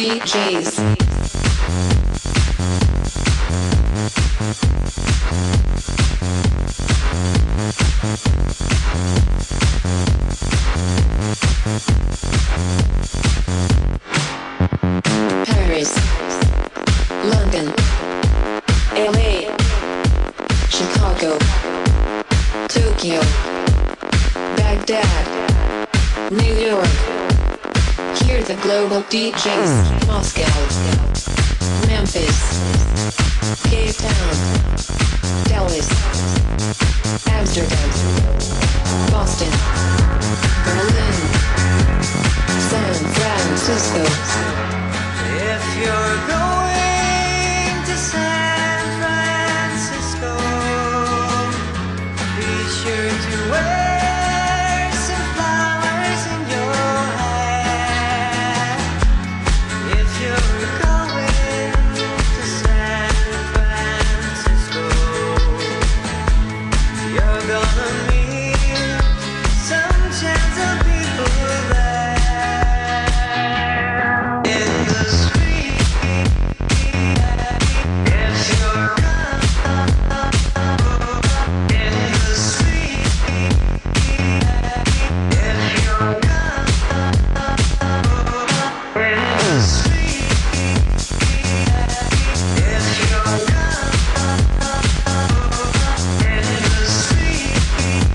DJs. Paris, London, LA, Chicago, Tokyo, Baghdad, New York. Hear the global DJs. Moscow, Memphis, Cape Town, Dallas, Amsterdam, Boston, Berlin, San Francisco. If you're going to San Francisco, be sure to wear some flowers in your hair. If you're going to San Francisco, you're gonna meet some gentle people there. In the street, if you're in the street, if you're in the street, if you're in the street.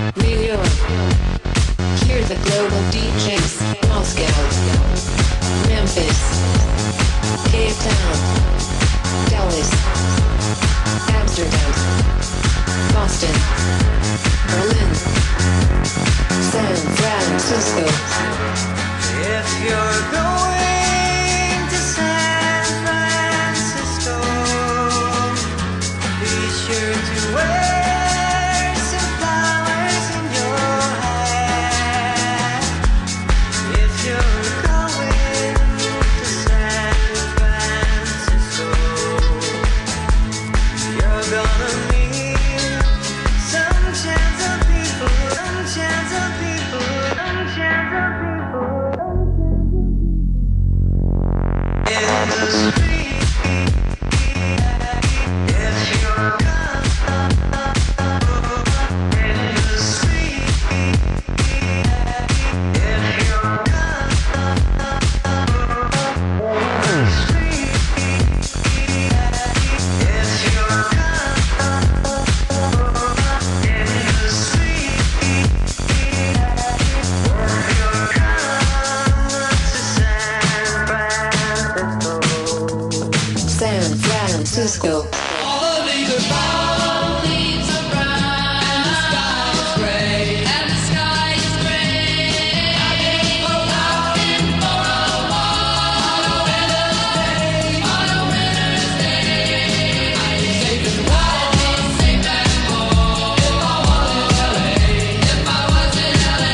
New York. Hear the global DJs. Moscow. Memphis. Cape Town. Dallas. Amsterdam. Boston. Berlin. San Francisco. If you're going to San Francisco, be sure to wear some flowers in your hair. If you're going to San Francisco, you're gonna meet some chance of people, some chance of people, some chance of people. In the street, if you're in the street, if you're San Francisco. All the leaves are brown, leaves are brown, and the sky is gray, and the sky is gray. I can go out in for a walk on a winter's day, on a winter's day. I'd be safe and warm, safe and warm, if I was in LA, if I was in LA.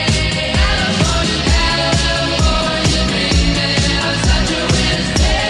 California, dreaming of such a winter's day.